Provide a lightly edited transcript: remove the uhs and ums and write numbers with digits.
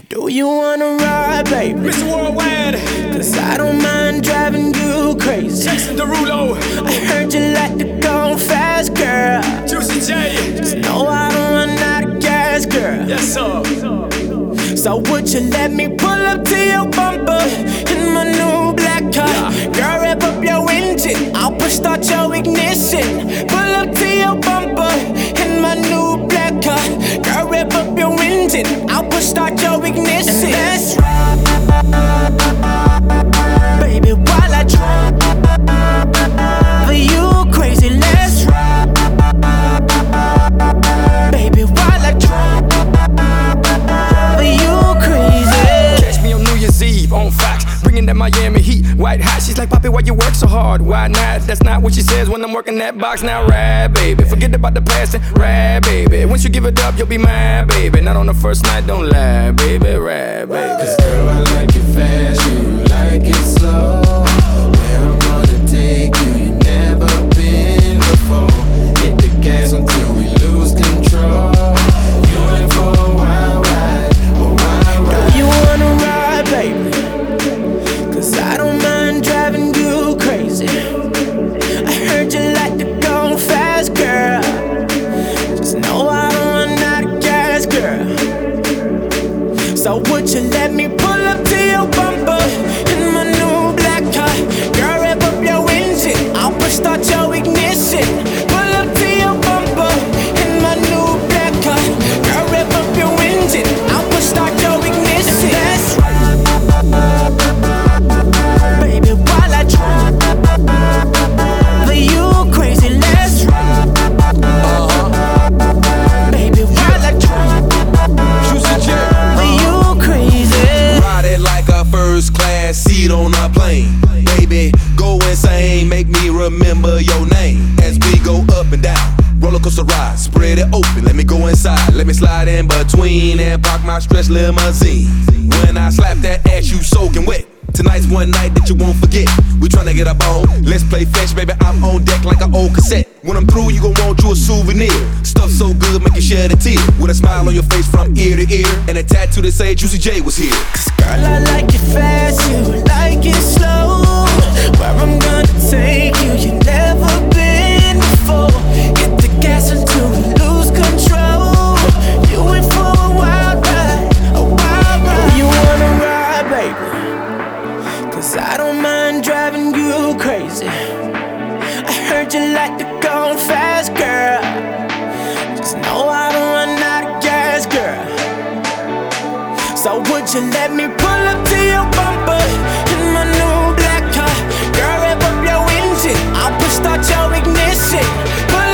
Do you wanna ride, baby? Mr. Worldwide, Cause I don't mind driving you crazy. Jason Derulo, I heard you like to go fast, girl. Juicy J. Just know I don't run out of gas, girl. Yes, sir. So would you let me pull up to your bumper in my new black car? Girl, rev up your engine, I'll push start your ignition. Pull up to your bumper in my new black car. Girl, rev up your engine, I'll push start your ignition. And let's ride, baby, while I drive. For you crazy, let's ride, baby, while I drive. For you crazy. Catch me on New Year's Eve on Fox, bringing that Miami heat, white hot. She's like, Poppy, why you work so hard? Why not? That's not what she says when I'm working that box. Now ride, baby, forget about the past and ride, baby. Once you give it up, you'll be mine, baby. Not on the first night, don't lie, baby, ride, baby. Cause girl, I like it fast, you like it slow. Where I'm gonna take you, you never been before. Hit the gas until we lose control. You in for a wild ride, a wild ride. Do you wanna ride, baby? Cause I don't mind driving you crazy. I heard you like to go fast, girl. Just know I don't run out of gas, girl. So would you let me pull up to your bumper in my new black car? Girl, rev up your engine, I'll push start your ignition. Pull up to your bumper in my new black car. Girl, rev up your engine, I'll push start your ignition. That's right, baby, while I drive. For you crazy, let's ride. Baby, while I drive. Juicy J. For you crazy. Ride it like a first class seat on a plane. Baby, go insane, make me remember your name. As we go up and down, roller coaster ride, spread it open, let me go inside. Let me slide in between and park my stretch limousine. When I slap that ass, you soaking wet. Tonight's one night that you won't forget. We tryna get up on, let's play fetch, baby, I'm on deck like an old cassette. When I'm through, you gon' want you a souvenir. Stuff so good, make you shed a tear. With a smile on your face from ear to ear, and a tattoo that say Juicy J was here. Cause girl, I like it fast, you like it slow. Where I'm gonna take you, you never been before. Hit the gas until we lose control. You in for a wild ride, a wild ride. You wanna ride, baby? Cause I don't mind driving you crazy. I heard you like to go fast, girl. Just know I don't run out of gas, girl. So would you let me pull up to your bumper in my new black car? Girl, rev up your engine, I'll push start your ignition. Pull